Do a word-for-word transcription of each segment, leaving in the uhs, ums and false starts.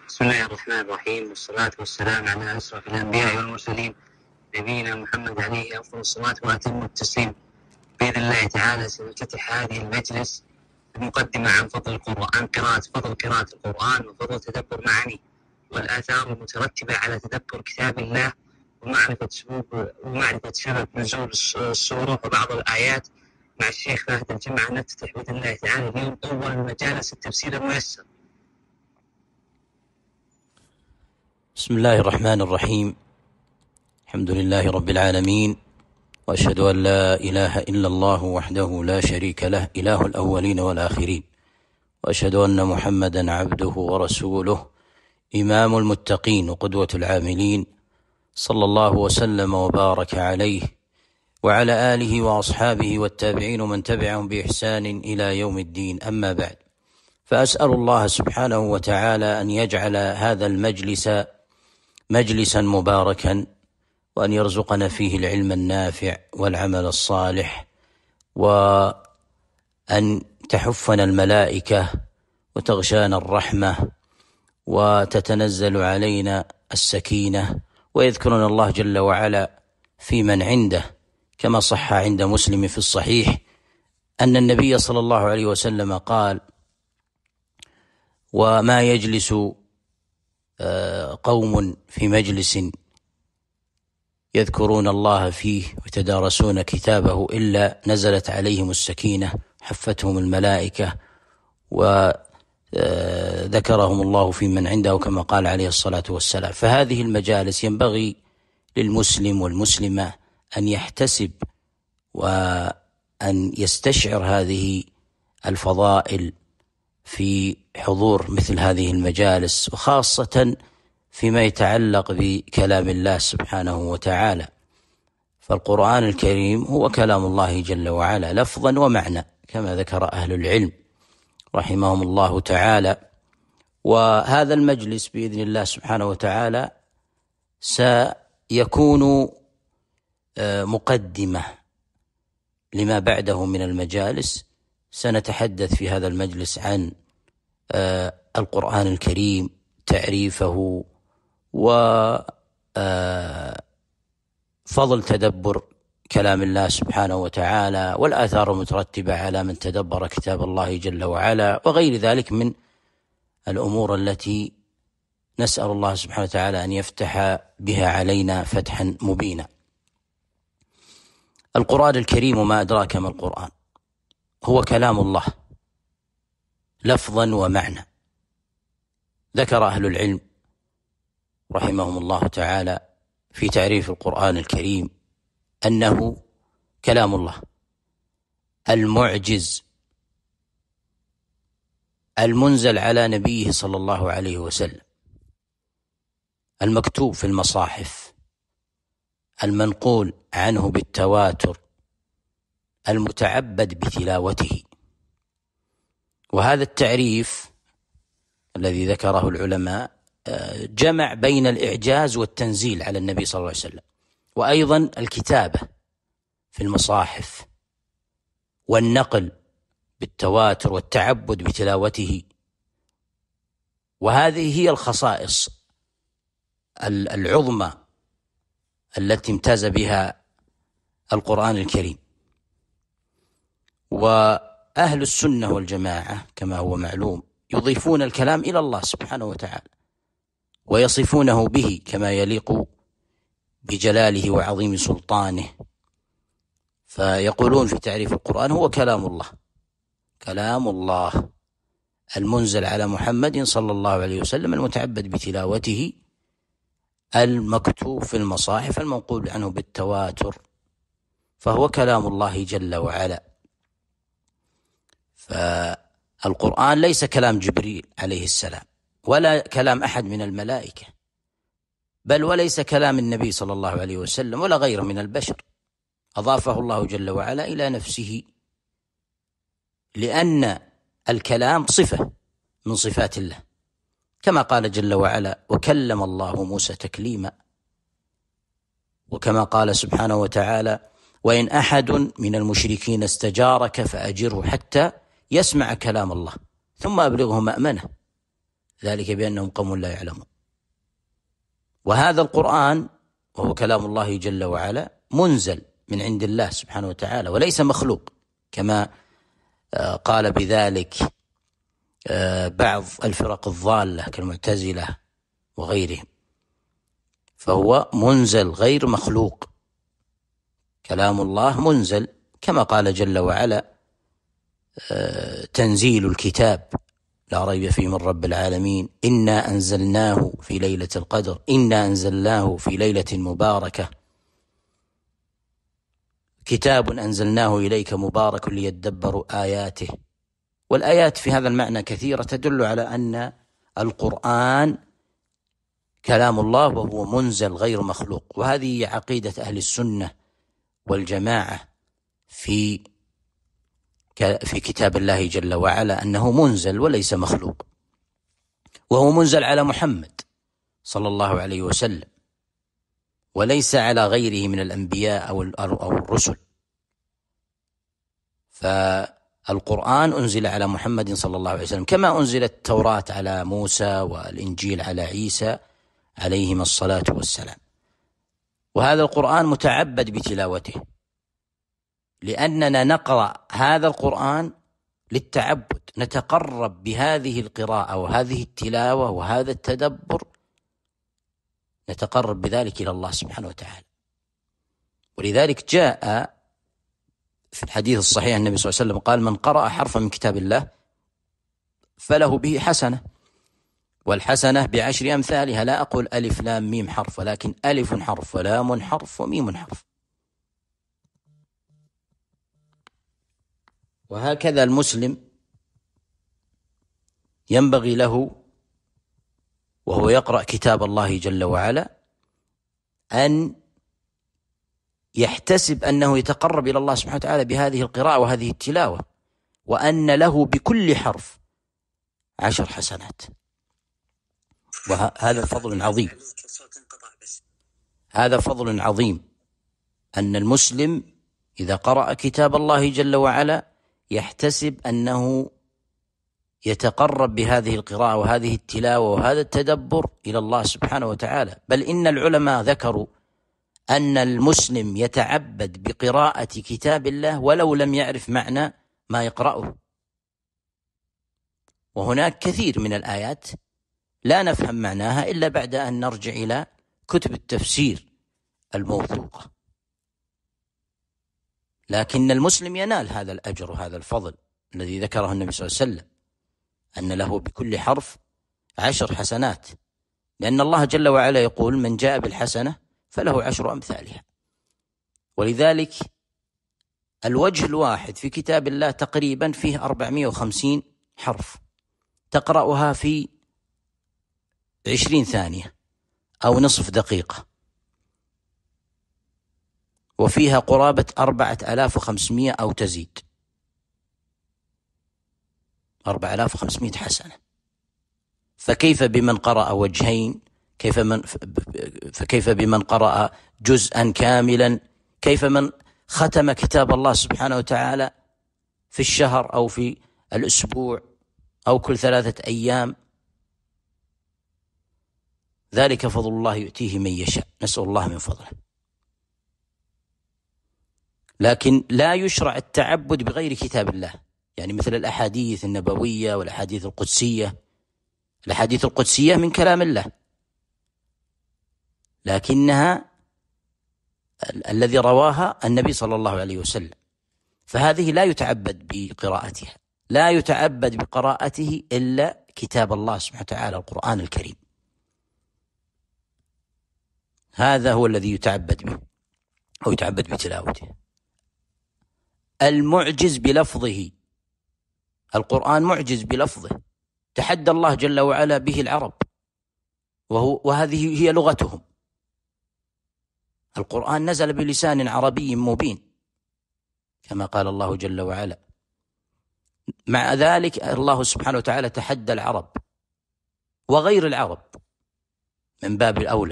بسم الله الرحمن الرحيم، والصلاة والسلام على أشرف الأنبياء والمرسلين نبينا محمد عليه أفضل الصلاة وأتم التسليم. بإذن الله تعالى سنفتتح هذه المجلس بمقدمة عن فضل القرآن، قراءة فضل قراءة القرآن وفضل تدبر معانيه والآثار المترتبة على تدبر كتاب الله ومعرفة سبب ومعرفة سبب نزول السورة وبعض الآيات مع الشيخ فهد الجمعة. نفتتح بإذن الله تعالى اليوم أول مجالس التفسير الميسر. بسم الله الرحمن الرحيم. الحمد لله رب العالمين، وأشهد أن لا إله إلا الله وحده لا شريك له إله الأولين والآخرين، وأشهد أن محمدا عبده ورسوله إمام المتقين وقدوة العاملين، صلى الله وسلم وبارك عليه وعلى آله وأصحابه والتابعين ومن تبعهم بإحسان إلى يوم الدين. أما بعد، فأسأل الله سبحانه وتعالى أن يجعل هذا المجلس مجلسا مباركا، وأن يرزقنا فيه العلم النافع والعمل الصالح، وأن تحفنا الملائكة وتغشانا الرحمة وتتنزل علينا السكينة، ويذكرنا الله جل وعلا في من عنده، كما صح عند مسلم في الصحيح أن النبي صلى الله عليه وسلم قال: وما يجلس قوم في مجلس يذكرون الله فيه ويتدارسون كتابه إلا نزلت عليهم السكينة، حفتهم الملائكة، وذكرهم الله في من عنده، كما قال عليه الصلاة والسلام. فهذه المجالس ينبغي للمسلم والمسلمة أن يحتسب وأن يستشعر هذه الفضائل في حضور مثل هذه المجالس، وخاصة فيما يتعلق بكلام الله سبحانه وتعالى. فالقرآن الكريم هو كلام الله جل وعلا لفظا ومعنى، كما ذكر أهل العلم رحمهم الله تعالى. وهذا المجلس بإذن الله سبحانه وتعالى سيكون مقدمة لما بعده من المجالس. سنتحدث في هذا المجلس عن القرآن الكريم، تعريفه، وفضل تدبر كلام الله سبحانه وتعالى، والآثار المترتبة على من تدبر كتاب الله جل وعلا، وغير ذلك من الأمور التي نسأل الله سبحانه وتعالى أن يفتح بها علينا فتحا مبينا. القرآن الكريم وما أدراك ما القرآن، هو كلام الله لفظا ومعنى. ذكر أهل العلم رحمهم الله تعالى في تعريف القرآن الكريم أنه كلام الله المعجز المنزل على نبيه صلى الله عليه وسلم، المكتوب في المصاحف، المنقول عنه بالتواتر، المتعبد بتلاوته. وهذا التعريف الذي ذكره العلماء جمع بين الإعجاز والتنزيل على النبي صلى الله عليه وسلم، وأيضا الكتابة في المصاحف، والنقل بالتواتر، والتعبد بتلاوته. وهذه هي الخصائص العظمى التي امتاز بها القرآن الكريم. وأهل السنة والجماعة كما هو معلوم يضيفون الكلام إلى الله سبحانه وتعالى، ويصفونه به كما يليق بجلاله وعظيم سلطانه. فيقولون في تعريف القرآن: هو كلام الله، كلام الله المنزل على محمد صلى الله عليه وسلم، المتعبد بتلاوته، المكتوب في المصاحف، المنقول عنه بالتواتر، فهو كلام الله جل وعلا. فالقرآن ليس كلام جبريل عليه السلام، ولا كلام أحد من الملائكة، بل وليس كلام النبي صلى الله عليه وسلم ولا غيره من البشر. أضافه الله جل وعلا إلى نفسه، لأن الكلام صفة من صفات الله، كما قال جل وعلا: وكلم الله موسى تكليما. وكما قال سبحانه وتعالى: وإن أحد من المشركين استجارك فأجره حتى يسمع كلام الله ثم أبلغه مأمنه، ذلك بأنهم قوم لا يعلمون. وهذا القرآن وهو كلام الله جل وعلا منزل من عند الله سبحانه وتعالى وليس مخلوق كما قال بذلك بعض الفرق الضالة كالمعتزلة وغيرهم، فهو منزل غير مخلوق، كلام الله منزل كما قال جل وعلا تنزيل الكتاب لا ريب فيه من رب العالمين إنا أنزلناه في ليلة القدر إنا أنزلناه في ليلة مباركة كتاب أنزلناه إليك مبارك ليدبروا آياته. والآيات في هذا المعنى كثيرة تدل على أن القرآن كلام الله وهو منزل غير مخلوق. وهذه عقيدة أهل السنة والجماعة في في كتاب الله جل وعلا أنه منزل وليس مخلوق، وهو منزل على محمد صلى الله عليه وسلم وليس على غيره من الأنبياء أو الرسل. فالقرآن أنزل على محمد صلى الله عليه وسلم كما أنزلت التوراة على موسى والإنجيل على عيسى عليهما الصلاة والسلام. وهذا القرآن متعبد بتلاوته، لأننا نقرأ هذا القرآن للتعبد، نتقرب بهذه القراءة وهذه التلاوة وهذا التدبر، نتقرب بذلك إلى الله سبحانه وتعالى. ولذلك جاء في الحديث الصحيح النبي صلى الله عليه وسلم قال: من قرأ حرفا من كتاب الله فله به حسنة، والحسنة بعشر أمثالها. لا أقول ألف لام ميم حرف، ولكن ألف حرف ولام حرف وميم حرف. وهكذا المسلم ينبغي له وهو يقرأ كتاب الله جل وعلا أن يحتسب أنه يتقرب إلى الله سبحانه وتعالى بهذه القراءة وهذه التلاوة، وأن له بكل حرف عشر حسنات. وهذا فضل عظيم، هذا فضل عظيم أن المسلم إذا قرأ كتاب الله جل وعلا يحتسب أنه يتقرب بهذه القراءة وهذه التلاوة وهذا التدبر إلى الله سبحانه وتعالى. بل إن العلماء ذكروا أن المسلم يتعبد بقراءة كتاب الله ولو لم يعرف معنى ما يقرأه. وهناك كثير من الآيات لا نفهم معناها إلا بعد أن نرجع إلى كتب التفسير الموثوقة، لكن المسلم ينال هذا الأجر وهذا الفضل الذي ذكره النبي صلى الله عليه وسلم، أن له بكل حرف عشر حسنات، لأن الله جل وعلا يقول: من جاء بالحسنة فله عشر أمثالها. ولذلك الوجه الواحد في كتاب الله تقريبا فيه أربعمائة وخمسين حرف، تقرأها في عشرين ثانية أو نصف دقيقة، وفيها قرابة أربعة آلاف وخمسمائة أو تزيد، أربعة آلاف وخمسمائة حسنة. فكيف بمن قرأ وجهين؟ كيف من فكيف بمن قرأ جزءا كاملا؟ كيف من ختم كتاب الله سبحانه وتعالى في الشهر أو في الأسبوع أو كل ثلاثة أيام؟ ذلك فضل الله يؤتيه من يشاء، نسأل الله من فضله. لكن لا يشرع التعبد بغير كتاب الله، يعني مثل الأحاديث النبوية والأحاديث القدسية. الأحاديث القدسية من كلام الله، لكنها الذي رواها النبي صلى الله عليه وسلم، فهذه لا يتعبد بقراءتها، لا يتعبد بقراءته إلا كتاب الله سبحانه وتعالى القرآن الكريم، هذا هو الذي يتعبد به أو يتعبد بتلاوته. المعجز بلفظه، القرآن معجز بلفظه، تحدى الله جل وعلا به العرب، وهو وهذه هي لغتهم. القرآن نزل بلسان عربي مبين كما قال الله جل وعلا. مع ذلك الله سبحانه وتعالى تحدى العرب وغير العرب من باب الأولى،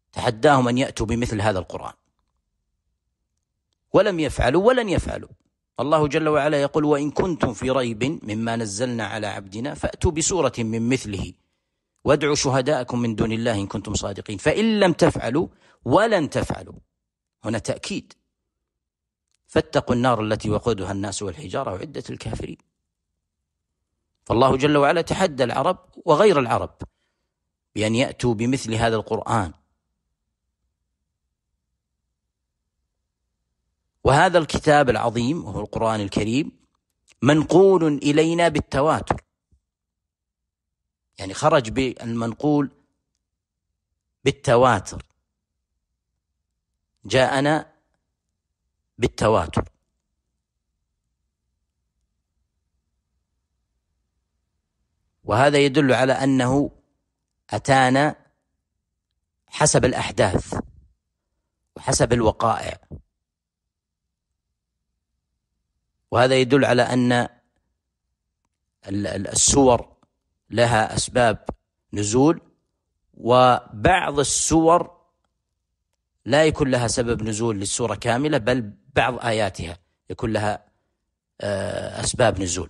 تحداهم أن يأتوا بمثل هذا القرآن، ولم يفعلوا ولن يفعلوا، الله جل وعلا يقول: وإن كنتم في ريب مما نزلنا على عبدنا فأتوا بسورة من مثله وادعوا شهداءكم من دون الله إن كنتم صادقين فإن لم تفعلوا ولن تفعلوا. هنا تأكيد: فاتقوا النار التي وقودها الناس والحجارة وعدت الكافرين. فالله جل وعلا تحدى العرب وغير العرب بأن يأتوا بمثل هذا القرآن. وهذا الكتاب العظيم وهو القرآن الكريم منقول إلينا بالتواتر، يعني خرج بالمنقول بالتواتر، جاءنا بالتواتر. وهذا يدل على أنه أتانا حسب الأحداث وحسب الوقائع، وهذا يدل على أن السور لها أسباب نزول، وبعض السور لا يكون لها سبب نزول للسورة كاملة، بل بعض آياتها يكون لها أسباب نزول.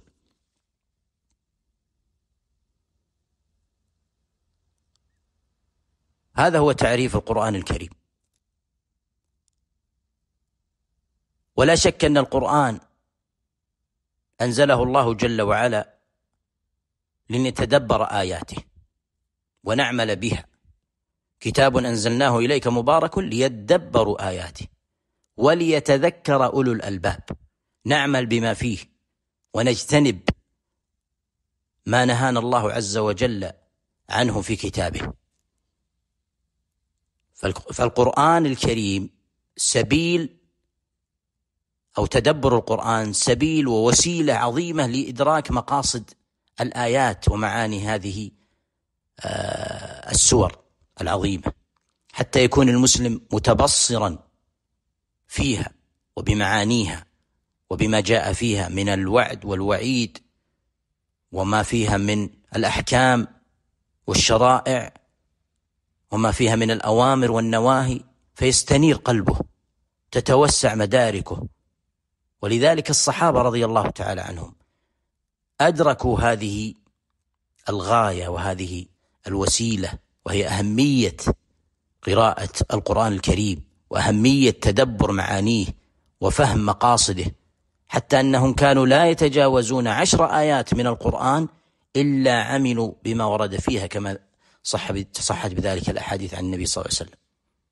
هذا هو تعريف القرآن الكريم. ولا شك أن القرآن أنزله الله جل وعلا لنتدبر آياته ونعمل بها. كتاب أنزلناه إليك مبارك ليدبروا آياته وليتذكر أولو الألباب. نعمل بما فيه ونجتنب ما نهانا الله عز وجل عنه في كتابه. فالقرآن الكريم سبيل، أو تدبر القرآن سبيل ووسيلة عظيمة لإدراك مقاصد الآيات ومعاني هذه السور العظيمة، حتى يكون المسلم متبصرا فيها وبمعانيها وبما جاء فيها من الوعد والوعيد وما فيها من الأحكام والشرائع وما فيها من الأوامر والنواهي، فيستنير قلبه، تتوسع مداركه. ولذلك الصحابة رضي الله تعالى عنهم أدركوا هذه الغاية وهذه الوسيلة، وهي أهمية قراءة القرآن الكريم وأهمية تدبر معانيه وفهم مقاصده، حتى أنهم كانوا لا يتجاوزون عشر آيات من القرآن إلا عملوا بما ورد فيها، كما صحت بذلك الأحاديث عن النبي صلى الله عليه وسلم.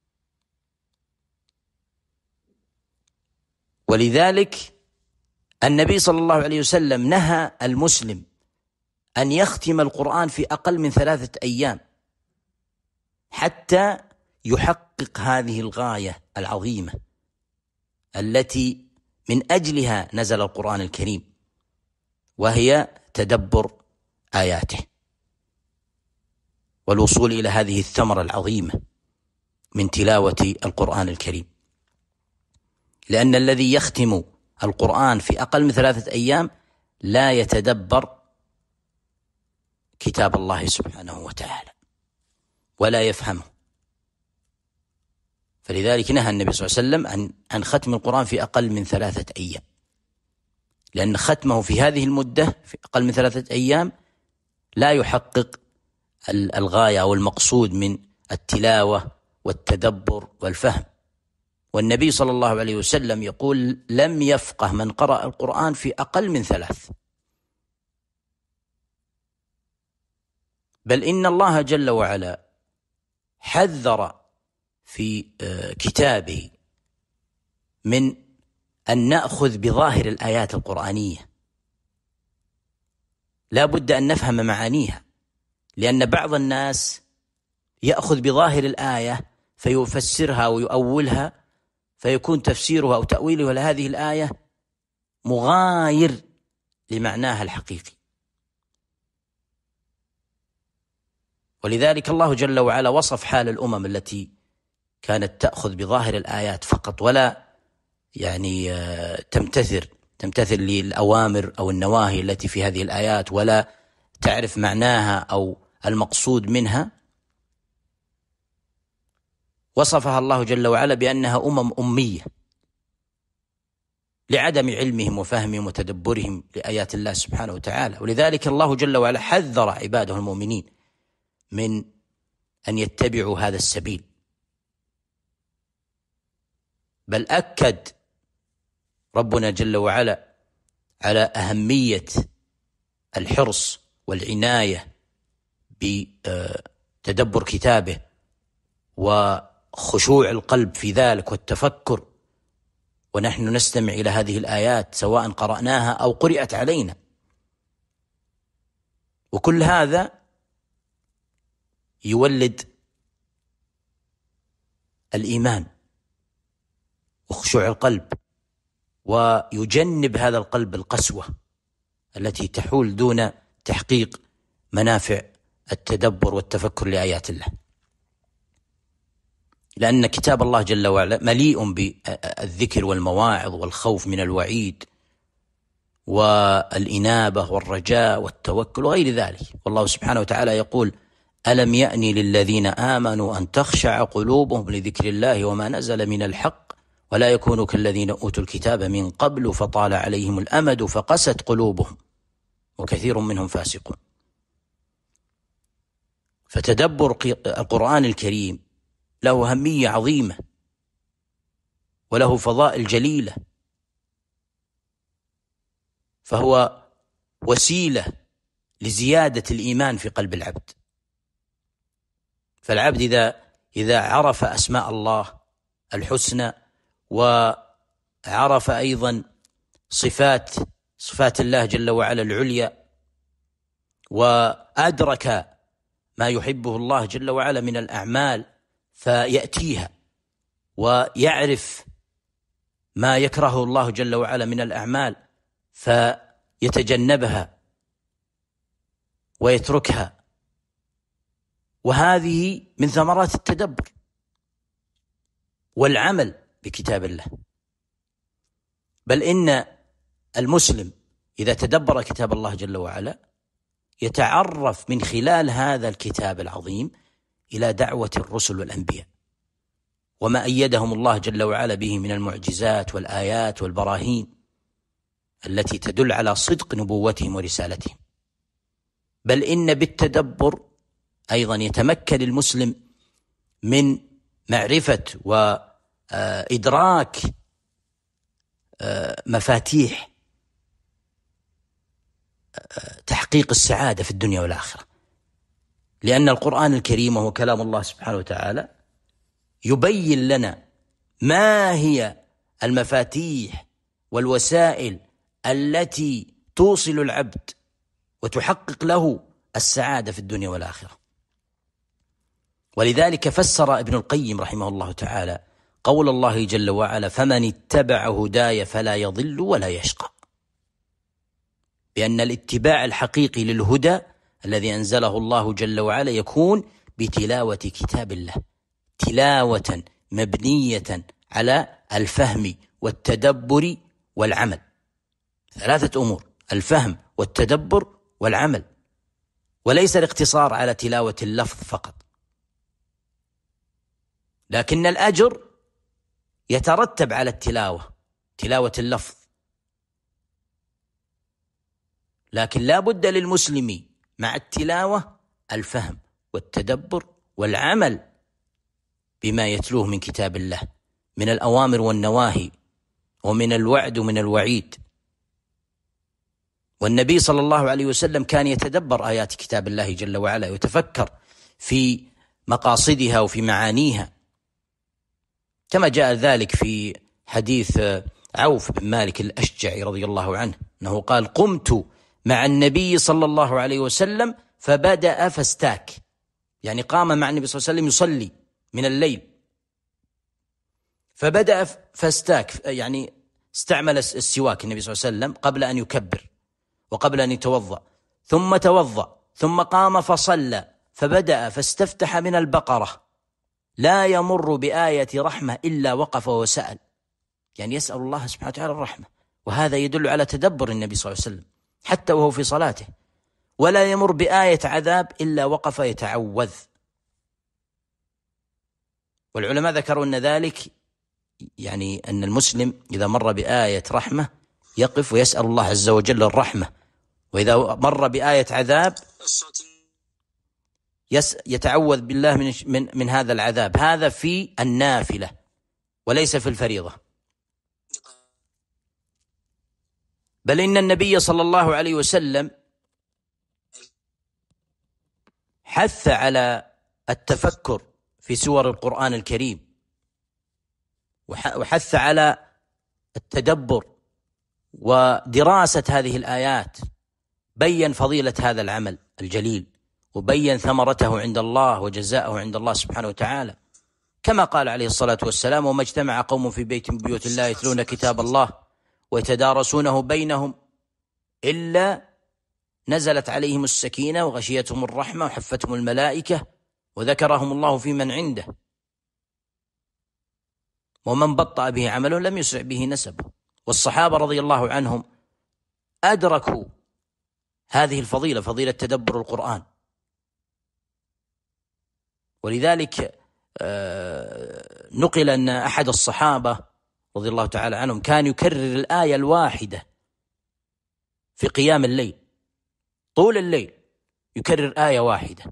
ولذلك النبي صلى الله عليه وسلم نهى المسلم أن يختم القرآن في أقل من ثلاثة أيام حتى يحقق هذه الغاية العظيمة التي من أجلها نزل القرآن الكريم، وهي تدبر آياته والوصول إلى هذه الثمرة العظيمة من تلاوة القرآن الكريم. لأن الذي يختم القرآن في أقل من ثلاثة أيام لا يتدبر كتاب الله سبحانه وتعالى ولا يفهمه. فلذلك نهى النبي صلى الله عليه وسلم عن عن ختم القرآن في أقل من ثلاثة أيام، لأن ختمه في هذه المدة في أقل من ثلاثة أيام لا يحقق الغاية أو المقصود من التلاوة والتدبر والفهم. والنبي صلى الله عليه وسلم يقول: لم يفقه من قرأ القرآن في أقل من ثلاث. بل إن الله جل وعلا حذر في كتابه من أن نأخذ بظاهر الآيات القرآنية، لا بد أن نفهم معانيها، لأن بعض الناس يأخذ بظاهر الآية فيفسرها ويؤولها، فيكون تفسيرها أو تأويلها لهذه الآية مغاير لمعناها الحقيقي. ولذلك الله جل وعلا وصف حال الأمم التي كانت تأخذ بظاهر الآيات فقط ولا يعني تمتثل تمتثل للأوامر أو النواهي التي في هذه الآيات ولا تعرف معناها أو المقصود منها. وصفها الله جل وعلا بأنها أمم أمية، لعدم علمهم وفهمهم وتدبرهم لآيات الله سبحانه وتعالى. ولذلك الله جل وعلا حذر عباده المؤمنين من أن يتبعوا هذا السبيل، بل أكد ربنا جل وعلا على أهمية الحرص والعناية بتدبر كتابه وخشوع القلب في ذلك والتفكر، ونحن نستمع إلى هذه الآيات سواء قرأناها أو قرأت علينا. وكل هذا يولد الإيمان وخشوع القلب، ويجنب هذا القلب القسوة التي تحول دون تحقيق منافع التدبر والتفكر لآيات الله. لأن كتاب الله جل وعلا مليء بالذكر والمواعظ والخوف من الوعيد والإنابة والرجاء والتوكل وغير ذلك. والله سبحانه وتعالى يقول: ألم يأني للذين آمنوا أن تخشع قلوبهم لذكر الله وما نزل من الحق ولا يكونوا كالذين أوتوا الكتاب من قبل فطال عليهم الأمد فقست قلوبهم وكثير منهم فاسقون. فتدبر القرآن الكريم له أهمية عظيمة وله فضائل جليلة، فهو وسيلة لزيادة الإيمان في قلب العبد. فالعبد إذا إذا عرف أسماء الله الحسنى وعرف أيضا صفات صفات الله جل وعلا العليا، وأدرك ما يحبه الله جل وعلا من الأعمال فيأتيها، ويعرف ما يكرهه الله جل وعلا من الأعمال فيتجنبها ويتركها. وهذه من ثمرات التدبر والعمل بكتاب الله. بل إن المسلم إذا تدبر كتاب الله جل وعلا يتعرف من خلال هذا الكتاب العظيم إلى دعوة الرسل والأنبياء وما أيدهم الله جل وعلا به من المعجزات والآيات والبراهين التي تدل على صدق نبوتهم ورسالتهم. بل إن بالتدبر أيضا يتمكن المسلم من معرفة وإدراك مفاتيح تحقيق السعادة في الدنيا والآخرة، لأن القرآن الكريم وهو كلام الله سبحانه وتعالى يبين لنا ما هي المفاتيح والوسائل التي توصل العبد وتحقق له السعادة في الدنيا والآخرة. ولذلك فسر ابن القيم رحمه الله تعالى قول الله جل وعلا: فمن اتبع هداي فلا يضل ولا يشقى، بأن الاتباع الحقيقي للهدى الذي أنزله الله جل وعلا يكون بتلاوة كتاب الله، تلاوة مبنية على الفهم والتدبر والعمل. ثلاثة أمور: الفهم والتدبر والعمل، وليس الاقتصار على تلاوة اللفظ فقط. لكن الأجر يترتب على التلاوة، تلاوة اللفظ، لكن لا بد للمسلم مع التلاوة الفهم والتدبر والعمل بما يتلوه من كتاب الله من الأوامر والنواهي ومن الوعد ومن الوعيد. والنبي صلى الله عليه وسلم كان يتدبر آيات كتاب الله جل وعلا ويتفكر في مقاصدها وفي معانيها، كما جاء ذلك في حديث عوف بن مالك الأشجعي رضي الله عنه أنه قال: قمت مع النبي صلى الله عليه وسلم فبدأ فاستاك، يعني قام مع النبي صلى الله عليه وسلم يصلي من الليل فبدأ فاستاك، يعني استعمل السواك النبي صلى الله عليه وسلم قبل أن يكبر وقبل أن يتوضأ، ثم توضأ ثم قام فصلى فبدأ فاستفتح من البقرة لا يمر بآية رحمة إلا وقف وسأل، يعني يسأل الله سبحانه وتعالى الرحمة. وهذا يدل على تدبر النبي صلى الله عليه وسلم حتى وهو في صلاته. ولا يمر بآية عذاب إلا وقف يتعوذ. والعلماء ذكروا أن ذلك يعني أن المسلم إذا مر بآية رحمة يقف ويسأل الله عز وجل الرحمة، وإذا مر بآية عذاب يتعوذ بالله من من من هذا العذاب. هذا في النافلة وليس في الفريضة. بل إن النبي صلى الله عليه وسلم حث على التفكر في سور القرآن الكريم، وحث على التدبر ودراسة هذه الآيات. بين فضيلة هذا العمل الجليل، وبين ثمرته عند الله وجزاءه عند الله سبحانه وتعالى، كما قال عليه الصلاة والسلام: وما اجتمع قوم في بيت من بيوت الله يتلون كتاب الله ويتدارسونه بينهم إلا نزلت عليهم السكينة وغشيتهم الرحمة وحفتهم الملائكة وذكرهم الله في من عنده، ومن بطأ به عمله لم يسرع به نسبه. والصحابة رضي الله عنهم أدركوا هذه الفضيلة، فضيلة تدبر القرآن. ولذلك نقل أن أحد الصحابة رضي الله تعالى عنهم كان يكرر الآية الواحدة في قيام الليل، طول الليل يكرر آية واحدة،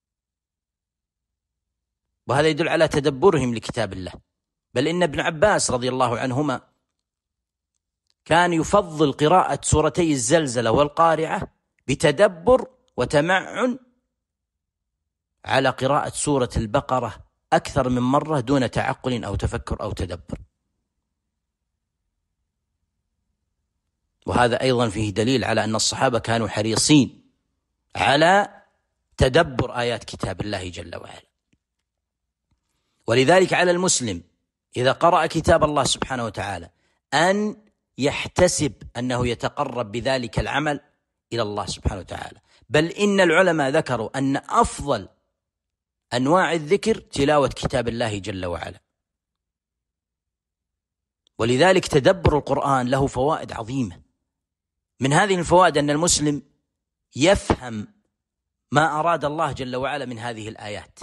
وهذا يدل على تدبرهم لكتاب الله. بل إن ابن عباس رضي الله عنهما كان يفضل قراءة سورتي الزلزلة والقارعة بتدبر وتمعن على قراءة سورة البقرة أكثر من مرة دون تعقل أو تفكر أو تدبر. وهذا أيضا فيه دليل على أن الصحابة كانوا حريصين على تدبر آيات كتاب الله جل وعلا. ولذلك على المسلم إذا قرأ كتاب الله سبحانه وتعالى أن يحتسب أنه يتقرب بذلك العمل إلى الله سبحانه وتعالى. بل إن العلماء ذكروا أن أفضل أنواع الذكر تلاوة كتاب الله جل وعلا. ولذلك تدبر القرآن له فوائد عظيمة. من هذه الفوائد أن المسلم يفهم ما أراد الله جل وعلا من هذه الآيات،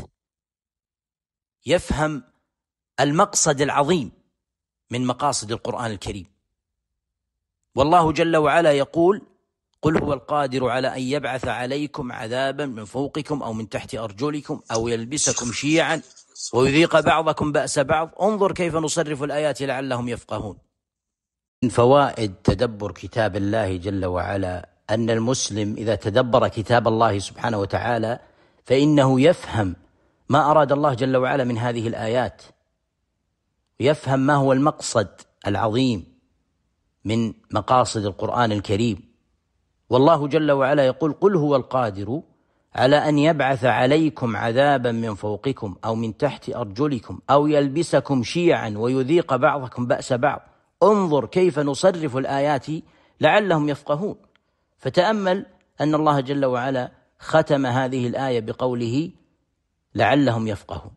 يفهم المقصد العظيم من مقاصد القرآن الكريم. والله جل وعلا يقول: قل هو القادر على أن يبعث عليكم عذابا من فوقكم أو من تحت أرجلكم أو يلبسكم شيعا ويذيق بعضكم بأس بعض انظر كيف نصرف الآيات لعلهم يفقهون. من فوائد تدبر كتاب الله جل وعلا أن المسلم إذا تدبر كتاب الله سبحانه وتعالى فإنه يفهم ما أراد الله جل وعلا من هذه الآيات، ويفهم ما هو المقصد العظيم من مقاصد القرآن الكريم. والله جل وعلا يقول: قل هو القادر على أن يبعث عليكم عذابا من فوقكم أو من تحت أرجلكم أو يلبسكم شيعا ويذيق بعضكم بأس بعض انظر كيف نصرف الآيات لعلهم يفقهون. فتأمل أن الله جل وعلا ختم هذه الآية بقوله: لعلهم يفقهون.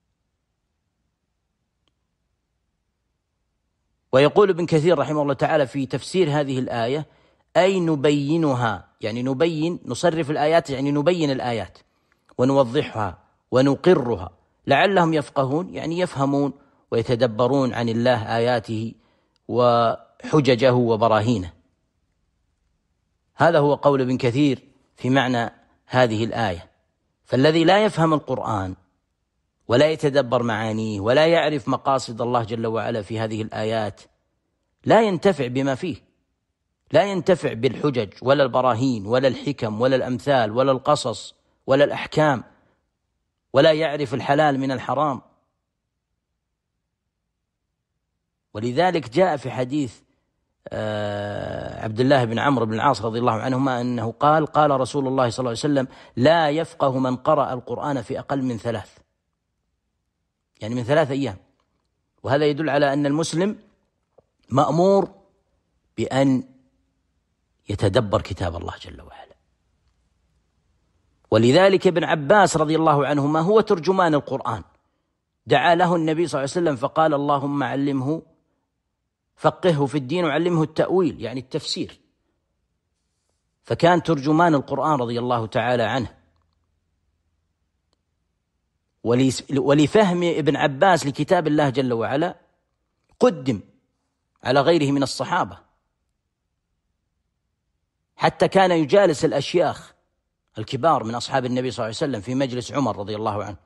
ويقول ابن كثير رحمه الله تعالى في تفسير هذه الآية: أي نبينها، يعني نبين نصرف الآيات، يعني نبين الآيات ونوضحها ونقرها لعلهم يفقهون، يعني يفهمون ويتدبرون عن الله آياته وحججه وبراهينه. هذا هو قول ابن كثير في معنى هذه الآية. فالذي لا يفهم القرآن ولا يتدبر معانيه ولا يعرف مقاصد الله جل وعلا في هذه الآيات لا ينتفع بما فيه، لا ينتفع بالحجج ولا البراهين ولا الحكم ولا الأمثال ولا القصص ولا الأحكام، ولا يعرف الحلال من الحرام. ولذلك جاء في حديث عبد الله بن عمرو بن العاص رضي الله عنهما أنه قال: قال رسول الله صلى الله عليه وسلم: لا يفقه من قرأ القرآن في أقل من ثلاث، يعني من ثلاث أيام. وهذا يدل على أن المسلم مأمور بأن يتدبر كتاب الله جل وعلا. ولذلك ابن عباس رضي الله عنهما هو ترجمان القرآن، دعا له النبي صلى الله عليه وسلم فقال: اللهم علمه فقهه في الدين وعلمه التأويل، يعني التفسير. فكان ترجمان القرآن رضي الله تعالى عنه. ولفهم ابن عباس لكتاب الله جل وعلا قدم على غيره من الصحابة، حتى كان يجالس الأشياخ الكبار من أصحاب النبي صلى الله عليه وسلم في مجلس عمر رضي الله عنه،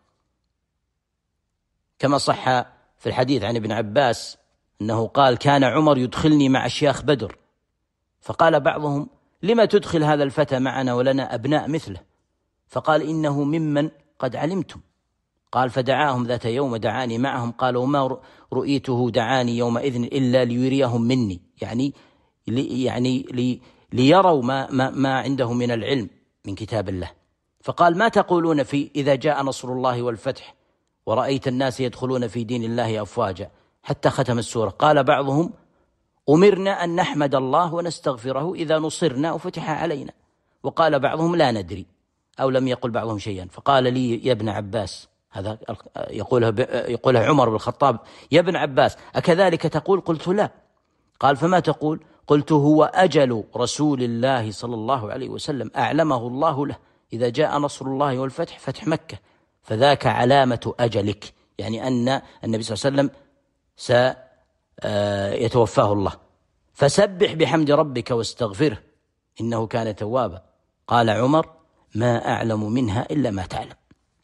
كما صح في الحديث عن ابن عباس أنه قال: كان عمر يدخلني مع أشياخ بدر، فقال بعضهم: لما تدخل هذا الفتى معنا ولنا أبناء مثله؟ فقال: إنه ممن قد علمتم. قال: فدعاهم ذات يوم دعاني معهم، قالوا: ما رؤيته دعاني يومئذ إلا ليريهم مني، يعني لي يعني لي ليروا ما, ما, ما عنده من العلم من كتاب الله. فقال: ما تقولون في إذا جاء نصر الله والفتح ورأيت الناس يدخلون في دين الله أفواجا، حتى ختم السورة. قال بعضهم: أمرنا أن نحمد الله ونستغفره إذا نصرنا وفتح علينا. وقال بعضهم: لا ندري، أو لم يقل بعضهم شيئا. فقال لي: يا ابن عباس، هذا يقولها يقولها عمر بن الخطاب: يا ابن عباس، أكذلك تقول؟ قلت: لا. قال: فما تقول؟ قلت: هو أجل رسول الله صلى الله عليه وسلم أعلمه الله له، إذا جاء نصر الله والفتح، فتح مكة، فذاك علامة أجلك، يعني أن النبي صلى الله عليه وسلم سيتوفاه الله، فسبح بحمد ربك واستغفره إنه كان توابا. قال عمر: ما أعلم منها إلا ما تعلم.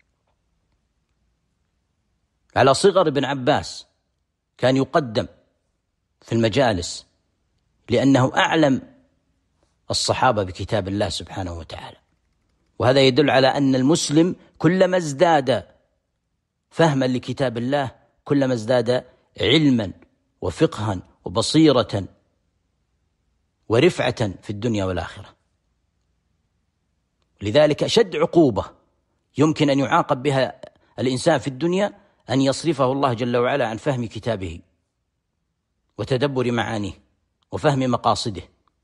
على صغر ابن عباس كان يقدم في المجالس لأنه أعلم الصحابة بكتاب الله سبحانه وتعالى، وهذا يدل على أن المسلم كلما ازداد فهما لكتاب الله كلما ازداد علما وفقها وبصيرة ورفعة في الدنيا والآخرة. لذلك أشد عقوبة يمكن أن يعاقب بها الإنسان في الدنيا أن يصرفه الله جل وعلا عن فهم كتابه وتدبر معانيه وفهم مقاصده.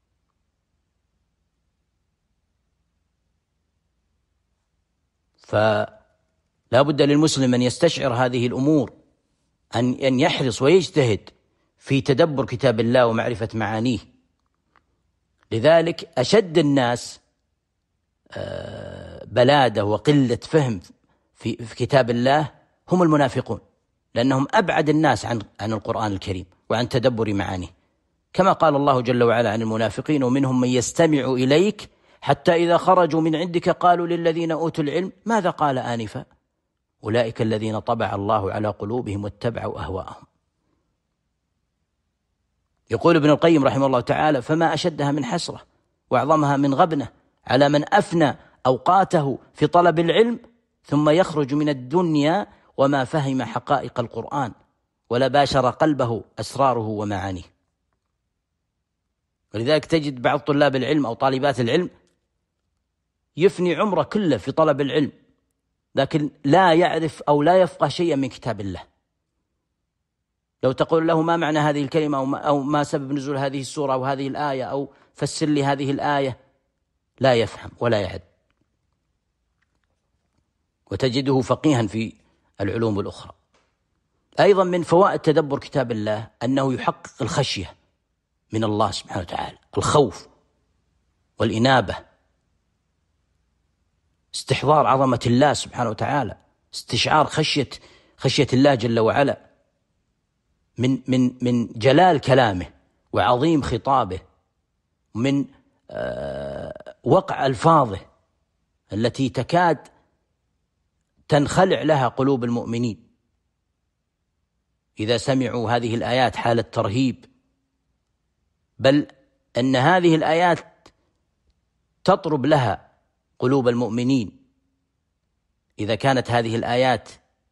فلا بد للمسلم أن يستشعر هذه الأمور، أن أن يحرص ويجتهد في تدبر كتاب الله ومعرفة معانيه. لذلك أشد الناس بلادة وقلة فهم في كتاب الله هم المنافقون، لأنهم أبعد الناس عن عن القرآن الكريم وعن تدبر معانيه، كما قال الله جل وعلا عن المنافقين: ومنهم من يستمع إليك حتى إذا خرجوا من عندك قالوا للذين أوتوا العلم ماذا قال آنفا أولئك الذين طبع الله على قلوبهم واتبعوا أهواءهم. يقول ابن القيم رحمه الله تعالى: فما أشدها من حسرة وأعظمها من غبنة على من أفنى أوقاته في طلب العلم ثم يخرج من الدنيا وما فهم حقائق القرآن ولا باشر قلبه أسراره ومعانيه. ولذلك تجد بعض طلاب العلم أو طالبات العلم يفني عمره كله في طلب العلم، لكن لا يعرف أو لا يفقه شيئا من كتاب الله. لو تقول له: ما معنى هذه الكلمة أو ما, أو ما سبب نزول هذه السورة أو هذه الآية أو فسر لي هذه الآية، لا يفهم ولا يعد. وتجده فقيها في العلوم الأخرى. أيضا من فوائد تدبر كتاب الله أنه يحقق الخشية من الله سبحانه وتعالى، الخوف والإنابة، استحضار عظمة الله سبحانه وتعالى، استشعار خشية خشية الله جل وعلا من من من جلال كلامه وعظيم خطابه، من آه وقع ألفاظه التي تكاد تنخلع لها قلوب المؤمنين إذا سمعوا هذه الآيات حالة ترهيب، بل أن هذه الآيات تطرب لها قلوب المؤمنين إذا كانت هذه الآيات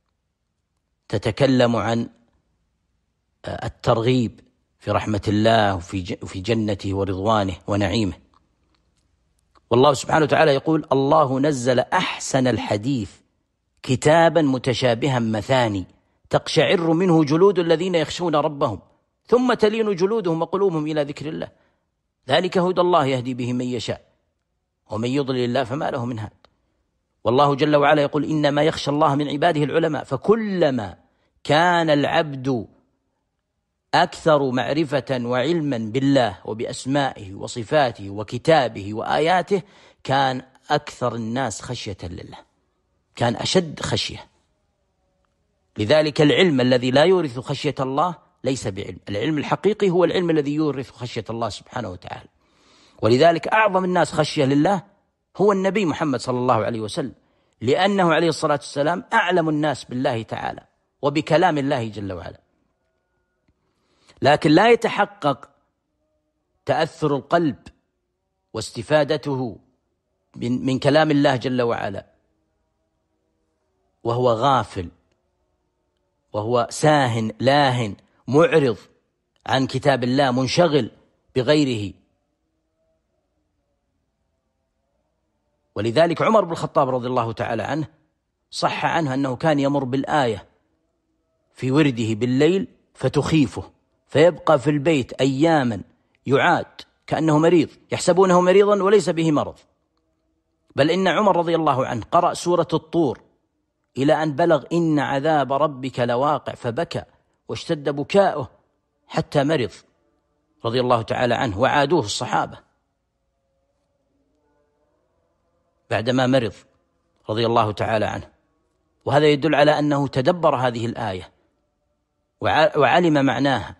تتكلم عن الترغيب في رحمة الله وفي جنته ورضوانه ونعيمه. والله سبحانه وتعالى يقول: الله نزل أحسن الحديث كتابا متشابها مثاني تقشعر منه جلود الذين يخشون ربهم ثم تلين جلودهم وقلوبهم إلى ذكر الله ذلك هدى الله يهدي به من يشاء ومن يضلل الله فما له من هاد. والله جل وعلا يقول: إنما يخشى الله من عباده العلماء. فكلما كان العبد أكثر معرفة وعلما بالله وبأسمائه وصفاته وكتابه وآياته كان أكثر الناس خشية لله، كان أشد خشية. لذلك العلم الذي لا يورث خشية الله ليس بعلم. العلم الحقيقي هو العلم الذي يورث خشية الله سبحانه وتعالى. ولذلك أعظم الناس خشية لله هو النبي محمد صلى الله عليه وسلم، لأنه عليه الصلاة والسلام أعلم الناس بالله تعالى وبكلام الله جل وعلا. لكن لا يتحقق تأثر القلب واستفادته من كلام الله جل وعلا وهو غافل، وهو ساهن لاهن معرض عن كتاب الله، منشغل بغيره. ولذلك عمر بن الخطاب رضي الله تعالى عنه صح عنه أنه كان يمر بالآية في ورده بالليل فتخيفه، فيبقى في البيت أياما يعاد كأنه مريض، يحسبونه مريضا وليس به مرض. بل إن عمر رضي الله عنه قرأ سورة الطور إلى أن بلغ إن عذاب ربك لواقع، فبكى واشتد بكاؤه حتى مرض رضي الله تعالى عنه، وعادوه الصحابة بعدما مرض رضي الله تعالى عنه. وهذا يدل على أنه تدبر هذه الآية وعلم معناها.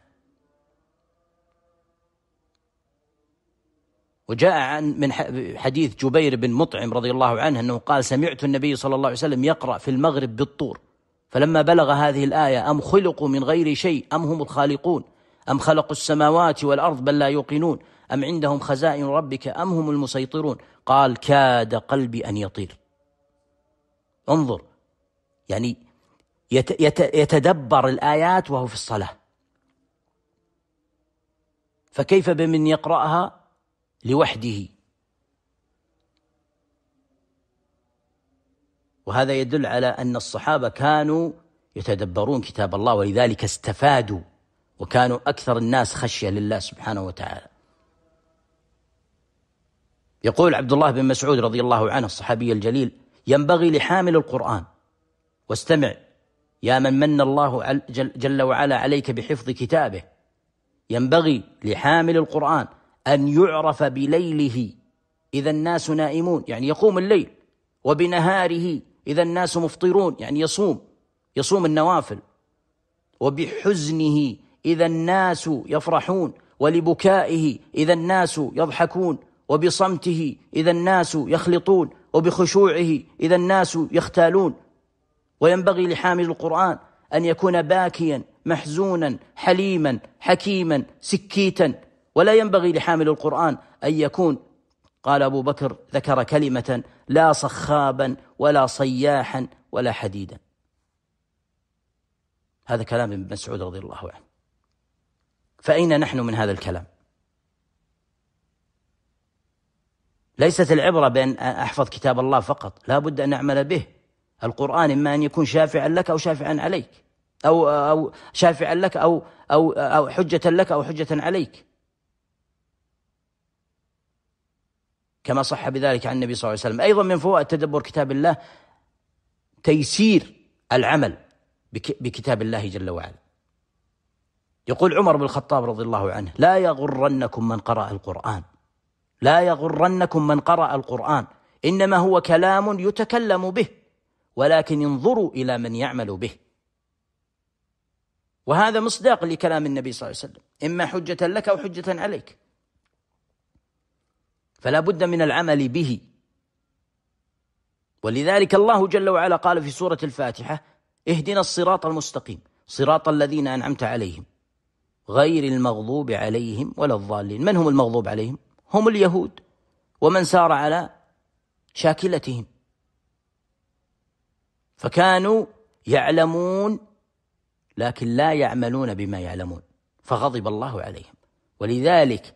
وجاء عن من حديث جبير بن مطعم رضي الله عنه أنه قال: سمعت النبي صلى الله عليه وسلم يقرأ في المغرب بالطور، فلما بلغ هذه الآية أم خلقوا من غير شيء أم هم الخالقون أم خلقوا السماوات والأرض بل لا يوقنون أم عندهم خزائن ربك أم هم المسيطرون، قال: كاد قلبي أن يطير. انظر، يعني يتدبر الآيات وهو في الصلاة، فكيف بمن يقرأها لوحده؟ وهذا يدل على أن الصحابة كانوا يتدبرون كتاب الله، ولذلك استفادوا وكانوا أكثر الناس خشية لله سبحانه وتعالى. يقول عبد الله بن مسعود رضي الله عنه الصحابي الجليل: ينبغي لحامل القرآن، واستمع يا من من الله جل وعلا عليك بحفظ كتابه، ينبغي لحامل القرآن أن يعرف بليله إذا الناس نائمون، يعني يقوم الليل، وبنهاره إذا الناس مفطرون، يعني يصوم يصوم النوافل، وبحزنه إذا الناس يفرحون، ولبكائه إذا الناس يضحكون، وبصمته إذا الناس يخلطون، وبخشوعه إذا الناس يختالون. وينبغي لحامل القرآن أن يكون باكيا محزونا حليما حكيما سكيتا، ولا ينبغي لحامل القرآن أن يكون، قال أبو بكر ذكر كلمة، لا صخابا ولا صياحا ولا حديدا. هذا كلام ابن مسعود رضي الله عنه. فأين نحن من هذا الكلام؟ ليست العبرة بأن أحفظ كتاب الله فقط، لا بد أن أعمل به. القرآن إما أن يكون شافعا لك أو شافعا عليك، أو أو شافعا لك أو أو أو حجة لك أو حجة عليك، كما صح بذلك عن النبي صلى الله عليه وسلم. أيضا من فوائد تدبر كتاب الله تيسير العمل بكتاب الله جل وعلا. يقول عمر بن الخطاب رضي الله عنه: لا يغرنكم من قرأ القرآن، لا يغرنكم من قرأ القرآن، إنما هو كلام يتكلم به، ولكن انظروا إلى من يعمل به. وهذا مصداق لكلام النبي صلى الله عليه وسلم، إما حجة لك أو حجة عليك، فلا بد من العمل به. ولذلك الله جل وعلا قال في سورة الفاتحة: اهدنا الصراط المستقيم صراط الذين أنعمت عليهم غير المغضوب عليهم ولا الضالين. من هم المغضوب عليهم؟ هم اليهود ومن سار على شاكلتهم، فكانوا يعلمون لكن لا يعملون بما يعلمون، فغضب الله عليهم. ولذلك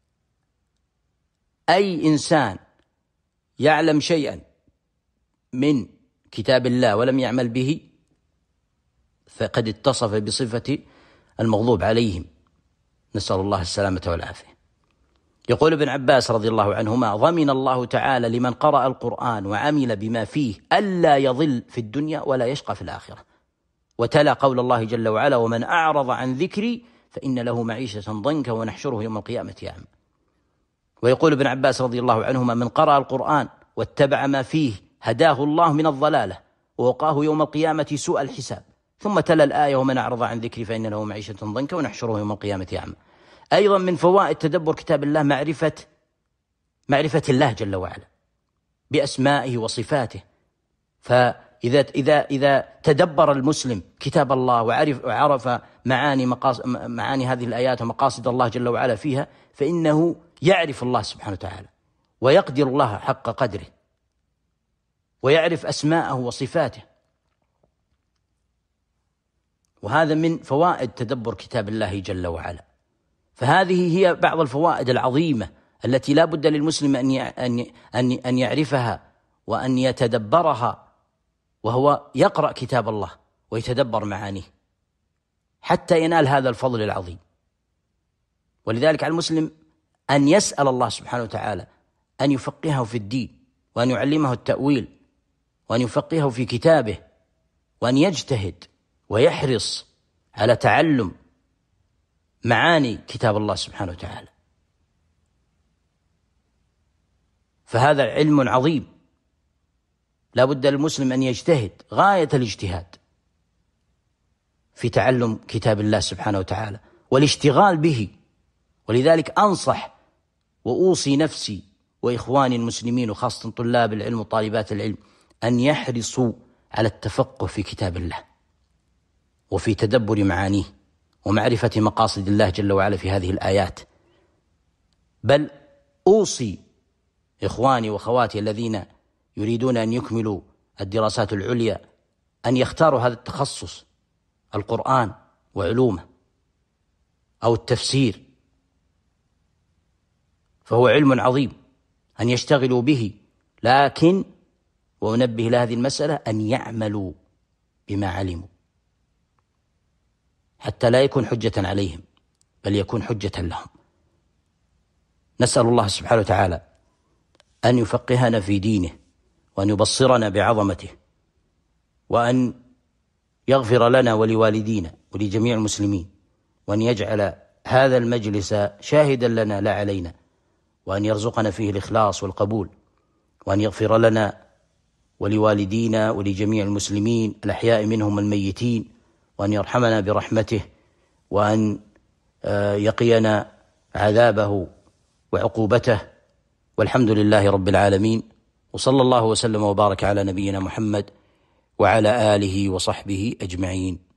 أي إنسان يعلم شيئا من كتاب الله ولم يعمل به فقد اتصف بصفة المغضوب عليهم، نسأل الله السلامة والعافية. يقول ابن عباس رضي الله عنهما: ضمن الله تعالى لمن قرأ القرآن وعمل بما فيه ألا يضل في الدنيا ولا يشقى في الآخرة. وتلا قول الله جل وعلا: ومن أعرض عن ذكري فإن له معيشة ضنكا ونحشره يوم القيامة أعمى. ويقول ابن عباس رضي الله عنهما: من قرأ القرآن واتبع ما فيه هداه الله من الضلالة ووقاه يوم القيامة سوء الحساب، ثم تلا الآية ومن أعرض عن ذكري فإن له معيشة ضنكا ونحشره يوم القيامة أعمى. أيضا من فوائد تدبر كتاب الله معرفة معرفة الله جل وعلا بأسمائه وصفاته. فإذا إذا إذا تدبر المسلم كتاب الله وعرف وعرف معاني مقاص معاني هذه الآيات ومقاصد الله جل وعلا فيها، فإنه يعرف الله سبحانه وتعالى ويقدر الله حق قدره ويعرف أسماءه وصفاته. وهذا من فوائد تدبر كتاب الله جل وعلا. فهذه هي بعض الفوائد العظيمة التي لا بد للمسلم أن أن أن يعرفها وأن يتدبرها، وهو يقرأ كتاب الله ويتدبر معانيه حتى ينال هذا الفضل العظيم. ولذلك على المسلم أن يسأل الله سبحانه وتعالى أن يفقهه في الدين، وأن يعلمه التأويل، وأن يفقهه في كتابه، وأن يجتهد ويحرص على تعلم معاني كتاب الله سبحانه وتعالى. فهذا علم عظيم لا بد للمسلم أن يجتهد غاية الاجتهاد في تعلم كتاب الله سبحانه وتعالى والاشتغال به. ولذلك أنصح وأوصي نفسي وإخواني المسلمين وخاصة طلاب العلم وطالبات العلم أن يحرصوا على التفقه في كتاب الله وفي تدبر معانيه ومعرفة مقاصد الله جل وعلا في هذه الآيات. بل أوصي إخواني وأخواتي الذين يريدون أن يكملوا الدراسات العليا أن يختاروا هذا التخصص، القرآن وعلومه أو التفسير، فهو علم عظيم أن يشتغلوا به، لكن وأنبه لهذه المسألة أن يعملوا بما علموا حتى لا يكون حجة عليهم بل يكون حجة لهم. نسأل الله سبحانه وتعالى أن يفقهنا في دينه وأن يبصرنا بعظمته وأن يغفر لنا ولوالدينا ولجميع المسلمين، وأن يجعل هذا المجلس شاهدا لنا لا علينا، وأن يرزقنا فيه الإخلاص والقبول، وأن يغفر لنا ولوالدينا ولجميع المسلمين الأحياء منهم الميتين، وأن يرحمنا برحمته، وأن يقينا عذابه وعقوبته. والحمد لله رب العالمين، وصلى الله وسلم وبارك على نبينا محمد وعلى آله وصحبه أجمعين.